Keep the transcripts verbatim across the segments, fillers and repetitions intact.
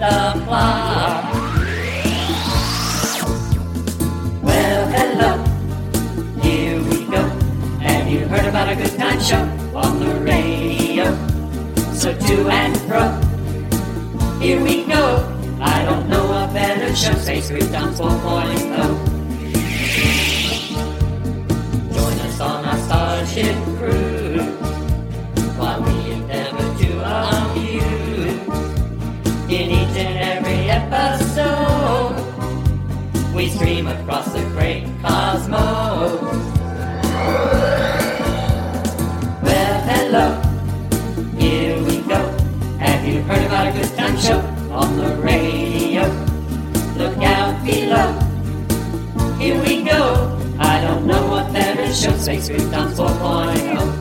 o'clock. Well, hello, here we go. Have you heard about a good time show on the radio? So to and fro, here we go. I don't know a better show, Space Crouton four point oh. Join us on our Starship cruise while we endeavor to amuse. In each and every episode, we stream across the great cosmos. Well, hello, here we go. Have you heard about a good time show on the radio? Look out below. Here we go. I don't know what better show, Space Crouton four point oh.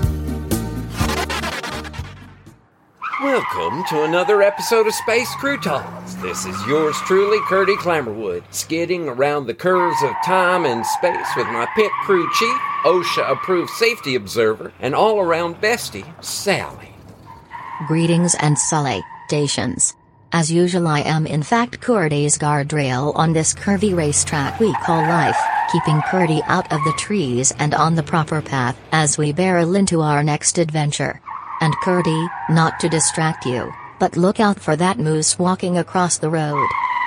Welcome to another episode of Space Croutons. This is yours truly, Curdy Clammerwood, skidding around the curves of time and space with my pit crew chief, OSHA-approved safety observer, and all-around bestie, Sally. Greetings and salutations. As usual, I am in fact Curdy's guardrail on this curvy racetrack we call life, keeping Curdy out of the trees and on the proper path as we barrel into our next adventure. And Curdy, not to distract you, but look out for that moose walking across the road.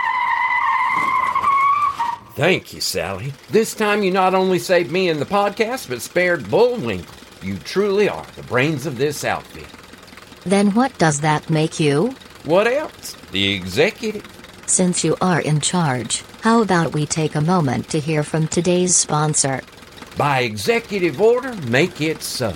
Thank you, Sally. This time you not only saved me in the podcast, but spared Bullwinkle. You truly are the brains of this outfit. Then what does that make you? What else? The executive. Since you are in charge, how about we take a moment to hear from today's sponsor? By executive order, make it so.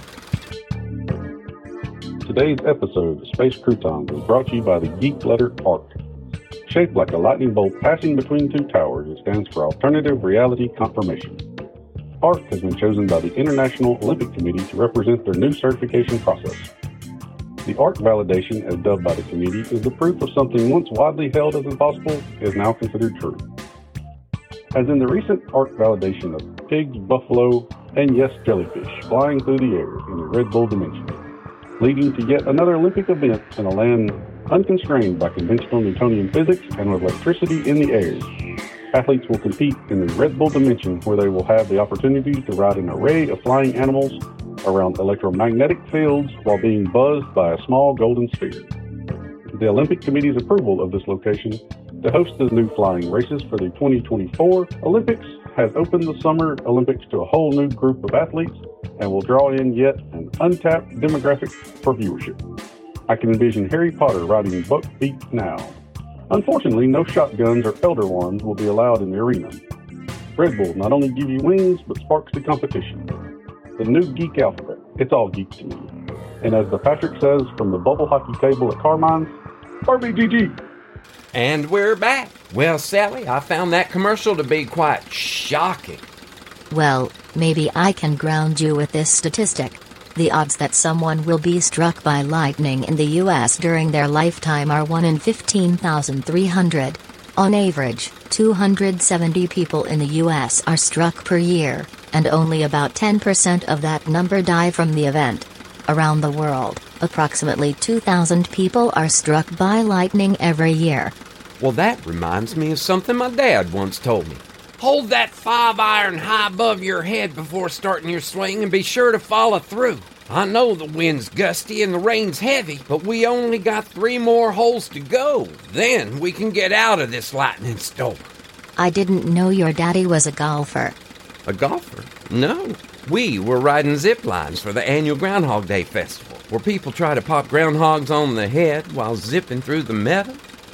Today's episode of Space Croutons is brought to you by the geek letter ARC. Shaped like a lightning bolt passing between two towers, it stands for Alternative Reality Confirmation. ARC has been chosen by the International Olympic Committee to represent their new certification process. The ARC validation, as dubbed by the committee, is the proof of something once widely held as impossible is now considered true. As in the recent ARC validation of pigs, buffalo, and yes, jellyfish flying through the air in the Red Bull dimension, leading to yet another Olympic event in a land unconstrained by conventional Newtonian physics and with electricity in the air. Athletes will compete in the Red Bull dimension, where they will have the opportunity to ride an array of flying animals around electromagnetic fields while being buzzed by a small golden sphere. The Olympic Committee's approval of this location to host the new flying races for the twenty twenty-four Olympics has opened the Summer Olympics to a whole new group of athletes and will draw in yet an untapped demographic for viewership. I can envision Harry Potter riding buckbeak now. Unfortunately, no shotguns or Elder Wands will be allowed in the arena. Red Bull not only gives you wings, but sparks the competition. The new geek alphabet, it's all geek to me. And as the Patrick says from the bubble hockey table at Carmine's, R B G G. And we're back. Well, Sally, I found that commercial to be quite shocking. Well, maybe I can ground you with this statistic. The odds that someone will be struck by lightning in the U S during their lifetime are one in fifteen thousand three hundred. On average, two hundred seventy people in the U S are struck per year, and only about ten percent of that number die from the event. Around the world, approximately two thousand people are struck by lightning every year. Well, that reminds me of something my dad once told me. Hold that five iron high above your head before starting your swing and be sure to follow through. I know the wind's gusty and the rain's heavy, but we only got three more holes to go. Then we can get out of this lightning storm. I didn't know your daddy was a golfer. A golfer? No. We were riding zip lines for the annual Groundhog Day Festival, where people try to pop groundhogs on the head while zipping through the meadow.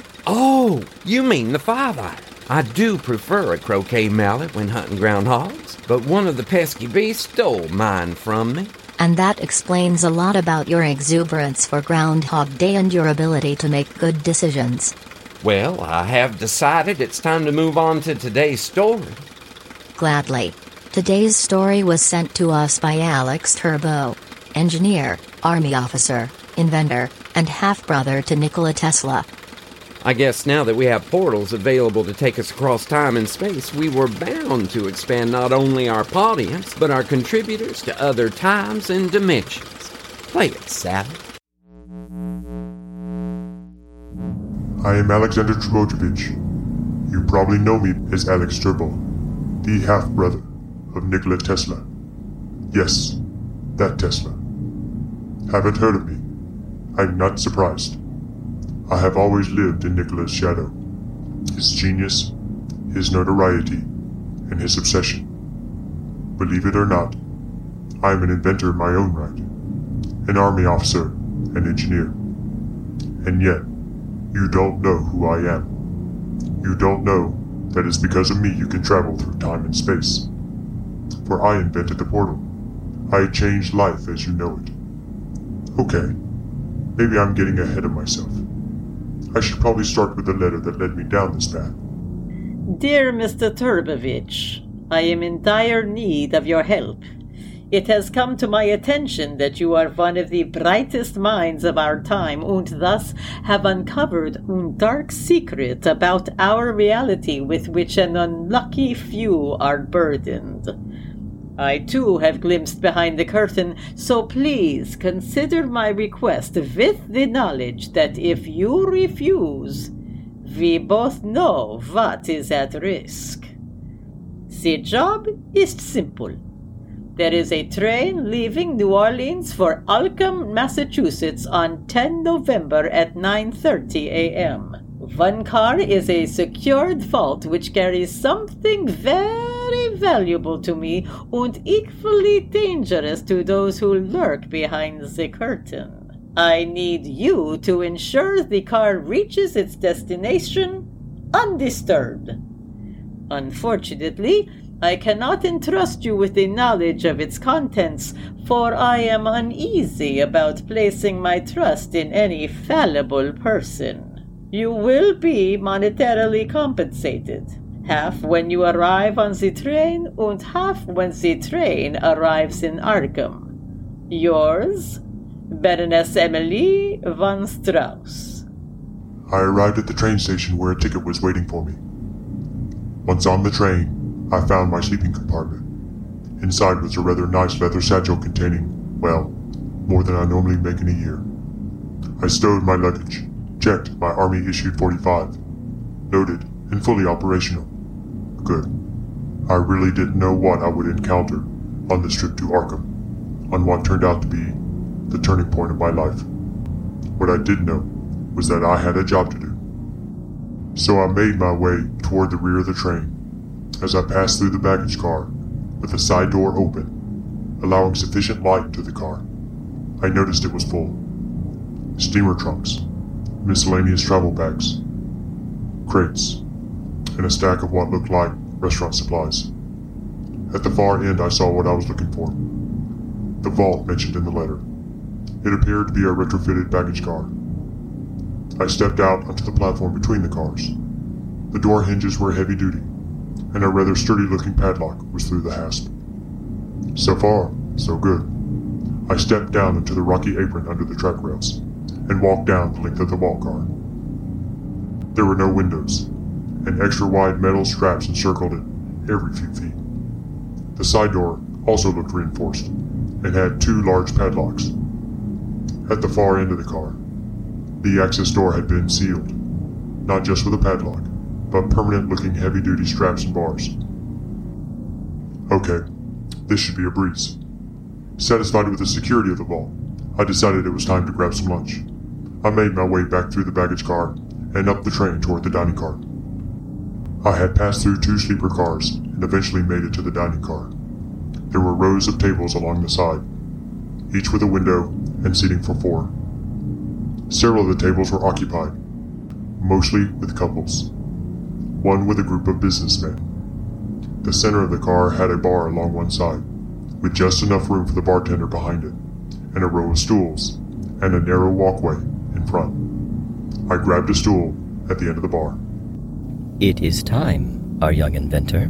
Oh, you mean the five iron. I do prefer a croquet mallet when hunting groundhogs, but one of the pesky beasts stole mine from me. And that explains a lot about your exuberance for Groundhog Day and your ability to make good decisions. Well, I have decided it's time to move on to today's story. Gladly. Today's story was sent to us by Alex Turbo, engineer, Army officer, inventor, and half-brother to Nikola Tesla. I guess now that we have portals available to take us across time and space, we were bound to expand not only our audience, but our contributors to other times and dimensions. Play it, Sally. I am Alexander Trbojevic. You probably know me as Alex Turbo, the half-brother of Nikola Tesla. Yes, that Tesla. Haven't heard of me? I'm not surprised. I have always lived in Nikola's shadow. His genius, his notoriety, and his obsession. Believe it or not, I am an inventor in my own right, an army officer, an engineer. And yet, you don't know who I am. You don't know that it's because of me you can travel through time and space. For I invented the portal. I changed life as you know it. Okay, maybe I'm getting ahead of myself. I should probably start with the letter that led me down this path. Dear Mister Turbovich, I am in dire need of your help. It has come to my attention that you are one of the brightest minds of our time and thus have uncovered a dark secret about our reality with which an unlucky few are burdened. I too have glimpsed behind the curtain, so please consider my request with the knowledge that if you refuse, we both know what is at risk. The job is simple. There is a train leaving New Orleans for Alcom, Massachusetts on the tenth of November at nine thirty a.m. One car is a secured vault which carries something very valuable to me and equally dangerous to those who lurk behind the curtain. I need you to ensure the car reaches its destination undisturbed. Unfortunately, I cannot entrust you with the knowledge of its contents, for I am uneasy about placing my trust in any fallible person. You will be monetarily compensated, half when you arrive on the train and half when the train arrives in Arkham. Yours, Baroness Emily von Strauss. I arrived at the train station where a ticket was waiting for me. Once on the train, I found my sleeping compartment. Inside was a rather nice leather satchel containing, well, more than I normally make in a year. I stowed my luggage, checked my Army-issued forty-five, loaded and fully operational. Good. I really didn't know what I would encounter on this trip to Arkham, on what turned out to be the turning point of my life. What I did know was that I had a job to do. So I made my way toward the rear of the train. As I passed through the baggage car, with the side door open, allowing sufficient light into the car, I noticed it was full. Steamer trunks, miscellaneous travel bags, crates, and a stack of what looked like restaurant supplies. At the far end I saw what I was looking for. The vault mentioned in the letter. It appeared to be a retrofitted baggage car. I stepped out onto the platform between the cars. The door hinges were heavy duty, and a rather sturdy-looking padlock was through the hasp. So far, so good. I stepped down into the rocky apron under the track rails, and walked down the length of the vault car. There were no windows, and extra-wide metal straps encircled it every few feet. The side door also looked reinforced, and had two large padlocks. At the far end of the car, the access door had been sealed, not just with a padlock, but permanent-looking heavy-duty straps and bars. Okay, this should be a breeze. Satisfied with the security of the vault, I decided it was time to grab some lunch. I made my way back through the baggage car and up the train toward the dining car. I had passed through two sleeper cars and eventually made it to the dining car. There were rows of tables along the side, each with a window and seating for four. Several of the tables were occupied, mostly with couples, one with a group of businessmen. The center of the car had a bar along one side, with just enough room for the bartender behind it, and a row of stools, and a narrow walkway in front. I grabbed a stool at the end of the bar. It is time, our young inventor.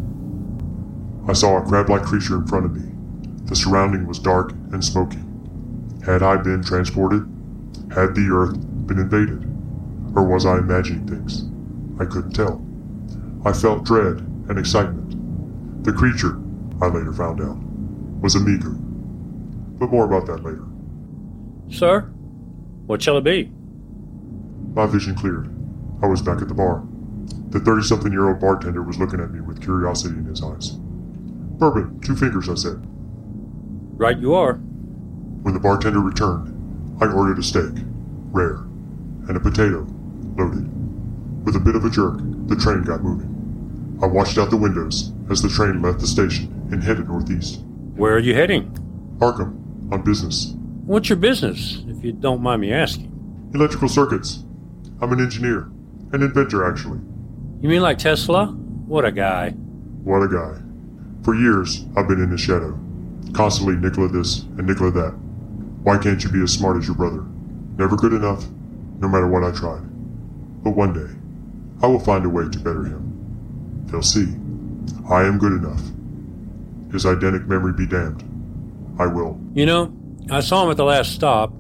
I saw a crab-like creature in front of me. The surrounding was dark and smoky. Had I been transported? Had the Earth been invaded? Or was I imagining things? I couldn't tell. I felt dread and excitement. The creature, I later found out, was a Migu. But more about that later. Sir, what shall it be? My vision cleared. I was back at the bar. The thirty-something-year-old bartender was looking at me with curiosity in his eyes. "Bourbon, two fingers," I said. Right you are. When the bartender returned, I ordered a steak, rare, and a potato, loaded. With a bit of a jerk, the train got moving. I watched out the windows as the train left the station and headed northeast. Where are you heading? Arkham, on business. What's your business, if you don't mind me asking? Electrical circuits. I'm an engineer. An inventor, actually. You mean like Tesla? What a guy. What a guy. For years, I've been in his shadow. Constantly Nikola this and Nikola that. Why can't you be as smart as your brother? Never good enough, no matter what I tried. But one day, I will find a way to better him. They'll see. I am good enough. His eidetic memory be damned. I will. You know, I saw him at the last stop.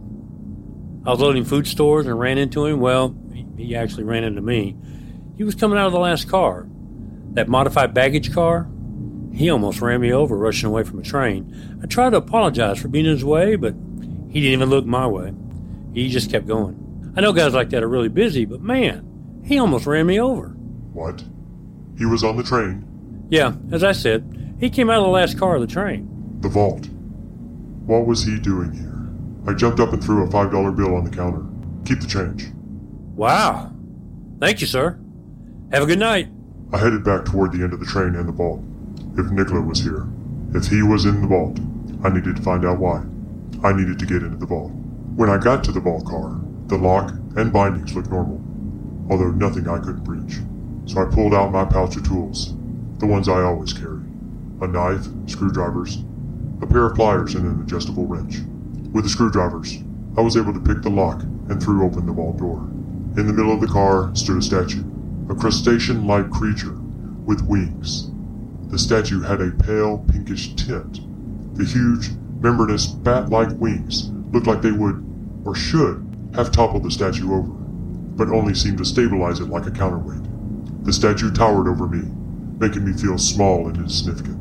I was loading food stores and ran into him. Well, he actually ran into me. He was coming out of the last car. That modified baggage car. He almost ran me over rushing away from a train. I tried to apologize for being in his way, but he didn't even look my way. He just kept going. I know guys like that are really busy, but man, he almost ran me over. What? He was on the train? Yeah, as I said, he came out of the last car of the train. The vault. What was he doing here? I jumped up and threw a five dollar bill on the counter. Keep the change. Wow. Thank you, sir. Have a good night. I headed back toward the end of the train and the vault. If Nikola was here, if he was in the vault, I needed to find out why. I needed to get into the vault. When I got to the vault car, the lock and bindings looked normal, although nothing I couldn't reach. So I pulled out my pouch of tools, the ones I always carry. A knife, screwdrivers, a pair of pliers, and an adjustable wrench. With the screwdrivers, I was able to pick the lock and threw open the vault door. In the middle of the car stood a statue, a crustacean-like creature with wings. The statue had a pale pinkish tint. The huge, membranous, bat-like wings looked like they would, or should, have toppled the statue over, but only seemed to stabilize it like a counterweight. The statue towered over me, making me feel small and insignificant.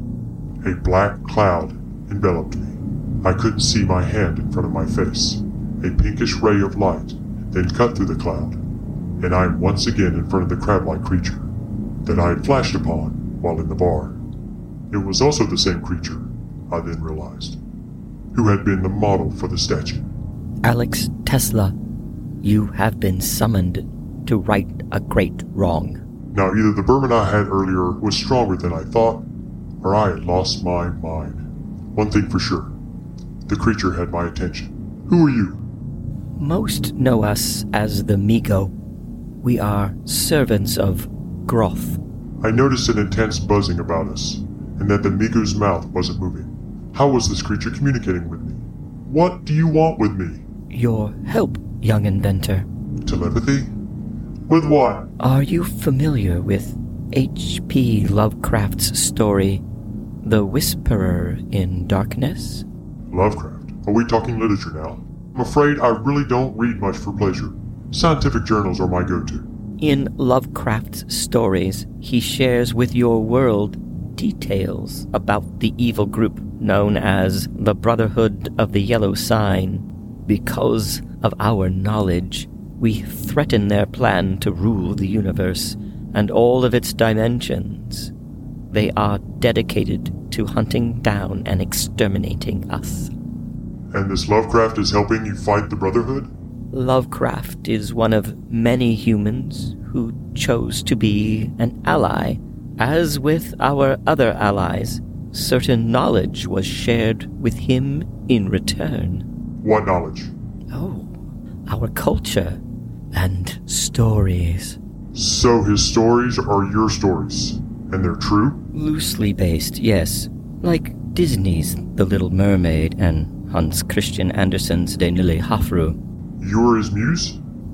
A black cloud enveloped me. I couldn't see my hand in front of my face. A pinkish ray of light then cut through the cloud, and I am once again in front of the crab-like creature that I had flashed upon while in the bar. It was also the same creature, I then realized, who had been the model for the statue. Alex Tesla, you have been summoned to right a great wrong. Now either the bourbon I had earlier was stronger than I thought, or I had lost my mind. One thing for sure, the creature had my attention. Who are you? Most know us as the Migo. We are servants of Groth. I noticed an intense buzzing about us, and that the Migo's mouth wasn't moving. How was this creature communicating with me? What do you want with me? Your help, young inventor. Telepathy? With what? Are you familiar with H P Lovecraft's story, The Whisperer in Darkness? Lovecraft? Are we talking literature now? I'm afraid I really don't read much for pleasure. Scientific journals are my go-to. In Lovecraft's stories, he shares with your world details about the evil group known as the Brotherhood of the Yellow Sign. Because of our knowledge, we threaten their plan to rule the universe and all of its dimensions. They are dedicated to hunting down and exterminating us. And this Lovecraft is helping you fight the Brotherhood? Lovecraft is one of many humans who chose to be an ally. As with our other allies, certain knowledge was shared with him in return. What knowledge? Oh, our culture and stories. So his stories are your stories, and they're true? Loosely based, yes. Like Disney's The Little Mermaid and Hans Christian Andersen's De Nille Hafru. You're his muse?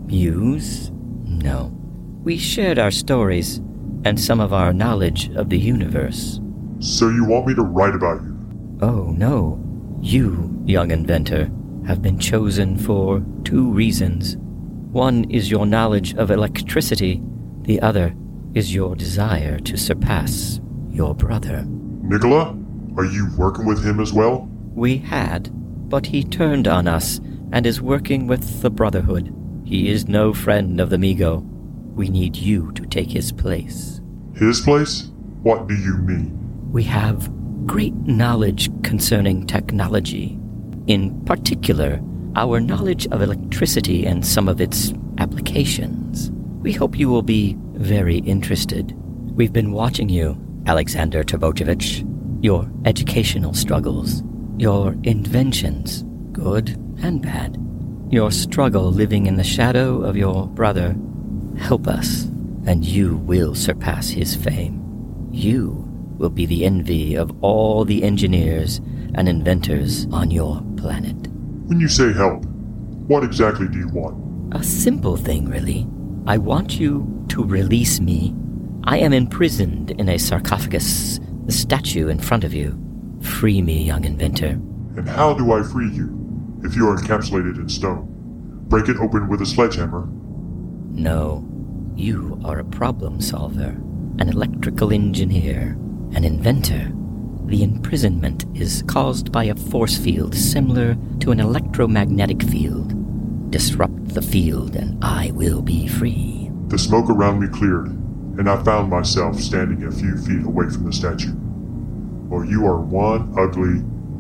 Muse? No. We shared our stories and some of our knowledge of the universe. So you want me to write about you? Oh, no. You, young inventor, have been chosen for two reasons. One is your knowledge of electricity. The other is your desire to surpass your brother. Nikola? Are you working with him as well? We had, but he turned on us and is working with the Brotherhood. He is no friend of the Migo. We need you to take his place. His place? What do you mean? We have great knowledge concerning technology. In particular, our knowledge of electricity and some of its applications. We hope you will be very interested. We've been watching you, Alexander Trbojevic. Your educational struggles, your inventions, good and bad. Your struggle living in the shadow of your brother. Help us, and you will surpass his fame. You will be the envy of all the engineers and inventors on your planet. When you say help, what exactly do you want? A simple thing, really. I want you to release me. I am imprisoned in a sarcophagus, the statue in front of you. Free me, young inventor. And how do I free you, if you are encapsulated in stone? Break it open with a sledgehammer? No. You are a problem solver, an electrical engineer, an inventor. The imprisonment is caused by a force field similar to an electromagnetic field. Disrupt the field and I will be free. The smoke around me cleared, and I found myself standing a few feet away from the statue. Well, you are one ugly...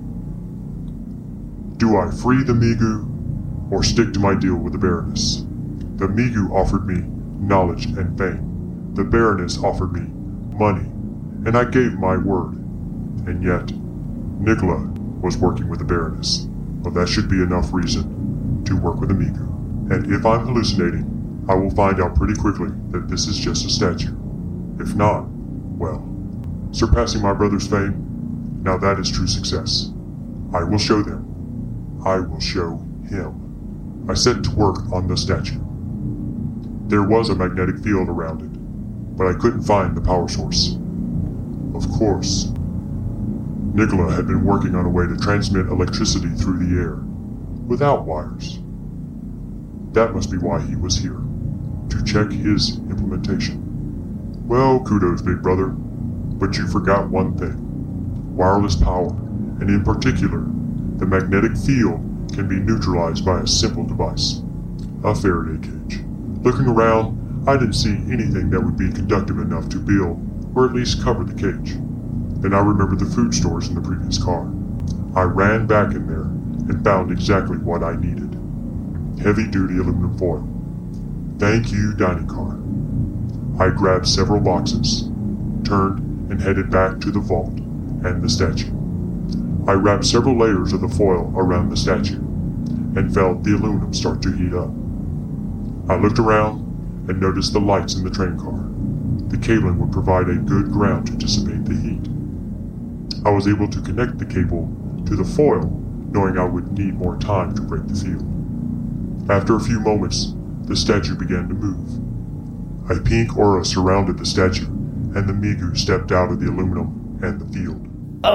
Do I free the Migu, or stick to my deal with the Baroness? The Migu offered me knowledge and fame. The Baroness offered me money, and I gave my word. And yet, Nikola was working with the Baroness. Well, that should be enough reason to work with the Migu. And if I'm hallucinating, I will find out pretty quickly that this is just a statue. If not, well, surpassing my brother's fame, now that is true success. I will show them. I will show him. I set to work on the statue. There was a magnetic field around it, but I couldn't find the power source. Of course, Nikola had been working on a way to transmit electricity through the air, without wires. That must be why he was here, to check his implementation. Well, kudos, big brother, but you forgot one thing. Wireless power, and in particular, the magnetic field can be neutralized by a simple device, a Faraday cage. Looking around, I didn't see anything that would be conductive enough to build, or at least cover the cage. Then I remembered the food stores in the previous car. I ran back in there and found exactly what I needed. Heavy-duty aluminum foil. Thank you, dining car. I grabbed several boxes, turned and headed back to the vault and the statue. I wrapped several layers of the foil around the statue and felt the aluminum start to heat up. I looked around and noticed the lights in the train car. The cabling would provide a good ground to dissipate the heat. I was able to connect the cable to the foil, knowing I would need more time to break the field. After a few moments, the statue began to move. A pink aura surrounded the statue, and the Migu stepped out of the aluminum and the field.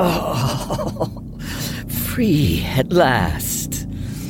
Oh, free at last.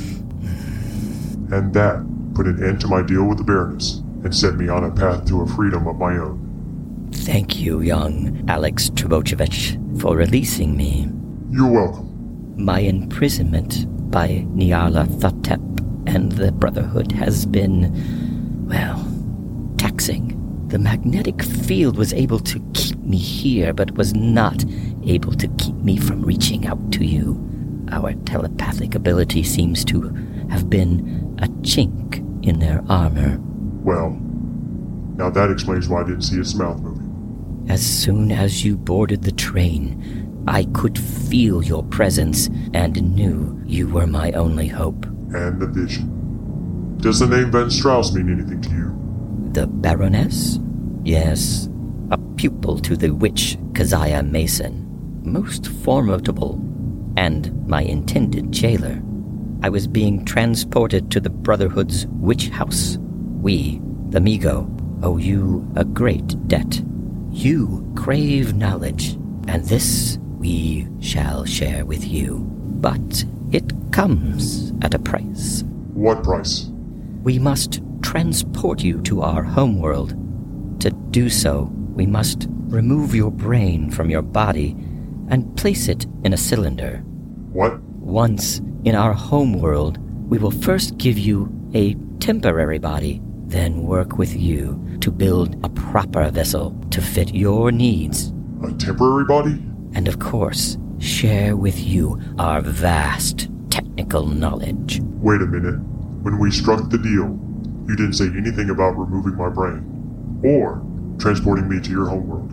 And that put an end to my deal with the Baroness and set me on a path to a freedom of my own. Thank you, young Alex Trbojevic, for releasing me. You're welcome. My imprisonment by Nyarla Thotep and the Brotherhood has been, well, taxing. The magnetic field was able to keep me here, but was not able to keep me from reaching out to you. Our telepathic ability seems to have been a chink in their armor. Well, now that explains why I didn't see its mouth moving. As soon as you boarded the train, I could feel your presence and knew you were my only hope. And the vision. Does the name Van Strauss mean anything to you? The Baroness? Yes, a pupil to the witch Keziah Mason. Most formidable, and my intended jailer. I was being transported to the Brotherhood's witch house. We, the Migo, owe you a great debt. You crave knowledge, and this we shall share with you. But it comes at a price. What price? We must transport you to our homeworld. To do so, we must remove your brain from your body and place it in a cylinder. What? Once in our homeworld, we will first give you a temporary body, then work with you to build a proper vessel to fit your needs. A temporary body? And of course, share with you our vast technical knowledge. Wait a minute. When we struck the deal, you didn't say anything about removing my brain or transporting me to your homeworld.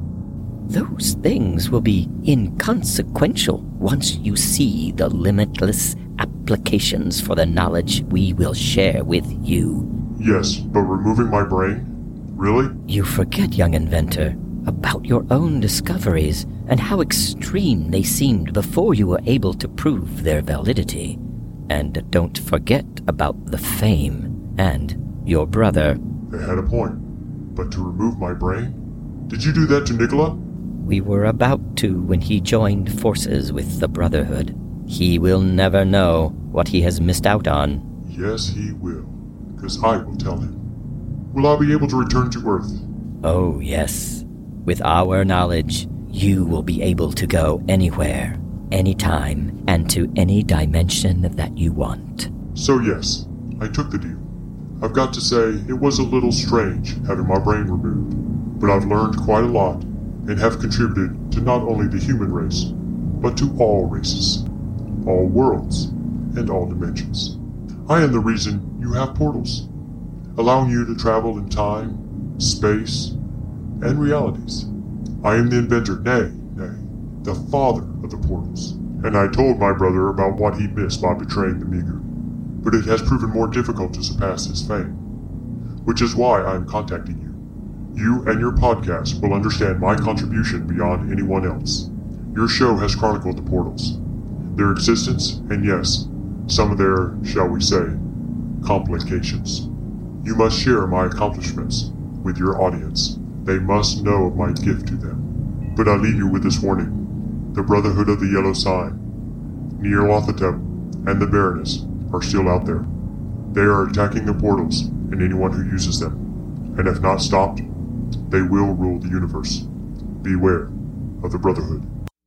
Those things will be inconsequential once you see the limitless applications for the knowledge we will share with you. Yes, but removing my brain? Really? You forget, young inventor, about your own discoveries and how extreme they seemed before you were able to prove their validity. And don't forget about the fame and your brother. They had a point. But to remove my brain? Did you do that to Nicola? We were about to when he joined forces with the Brotherhood. He will never know what he has missed out on. Yes, he will. Because I will tell him. Will I be able to return to Earth? Oh, yes. With our knowledge, you will be able to go anywhere, anytime, and to any dimension that you want. So yes, I took the deal. I've got to say, it was a little strange having my brain removed, but I've learned quite a lot and have contributed to not only the human race, but to all races, all worlds, and all dimensions. I am the reason you have portals, allowing you to travel in time, space, and realities. I am the inventor, nay, nay, the father of the portals, and I told my brother about what he missed by betraying the Meager, but it has proven more difficult to surpass his fame, which is why I am contacting you. You and your podcast will understand my contribution beyond anyone else. Your show has chronicled the portals, their existence, and yes, some of their, shall we say, complications. You must share my accomplishments with your audience. They must know of my gift to them. But I leave you with this warning. The Brotherhood of the Yellow Sign, Nyarlathotep, and the Baroness are still out there. They are attacking the portals and anyone who uses them. And if not stopped, they will rule the universe. Beware of the Brotherhood.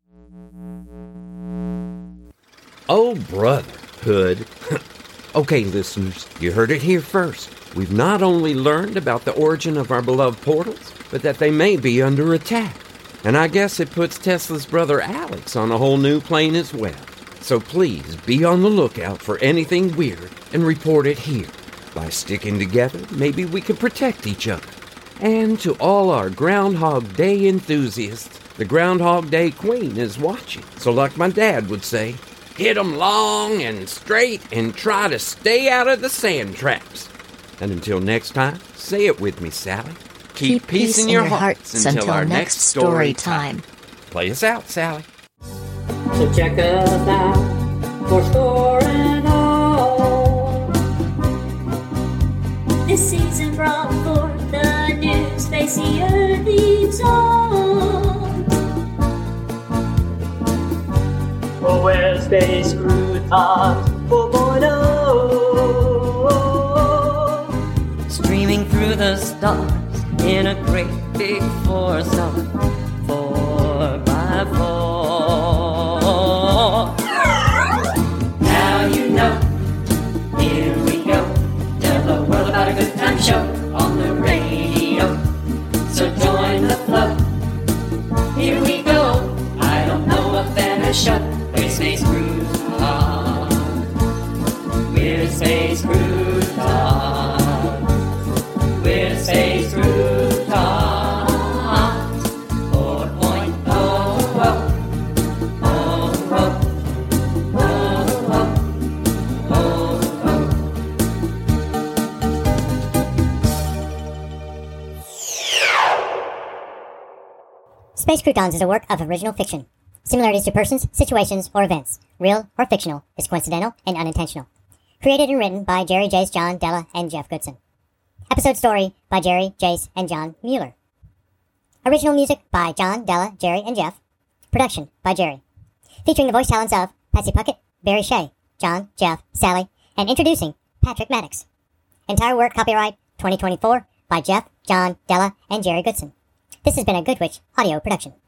Oh, Brotherhood. Okay, listeners, you heard it here first. We've not only learned about the origin of our beloved portals, but that they may be under attack. And I guess it puts Tesla's brother Alex on a whole new plane as well. So please be on the lookout for anything weird and report it here. By sticking together, maybe we can protect each other. And to all our Groundhog Day enthusiasts, the Groundhog Day Queen is watching. So like my dad would say, hit 'em long and straight and try to stay out of the sand traps. And until next time, say it with me, Sally. Keep, Keep peace, peace in your hearts, hearts until, until our next story time. time. Play us out, Sally. So check us out for Store and All. This season brought forth the new spacey earth leaves on. Oh, where's Space Croutons four point oh? Streaming through the stars in a great big force of four by four. Now you know, here we go. Tell the world about a good time show on the radio. So join the flow. Here we go. I don't know a better show. We're Space Croutons. We're Space Croutons. We're Space Croutons, four point oh, oh, oh, oh, oh, oh, oh. Space Croutons is a work of original fiction. Similarities to persons, situations, or events, real or fictional, is coincidental and unintentional. Created and written by Jerry, Jace, John, Della, and Jeff Goodson. Episode story by Jerry, Jace, and John Mueller. Original music by John, Della, Jerry, and Jeff. Production by Jerry. Featuring the voice talents of Patsy Puckett, Barry Shea, John, Jeff, Sally, and introducing Patrick Maddox. Entire work copyright twenty twenty-four by Jeff, John, Della, and Jerry Goodson. This has been a Good Witch audio production.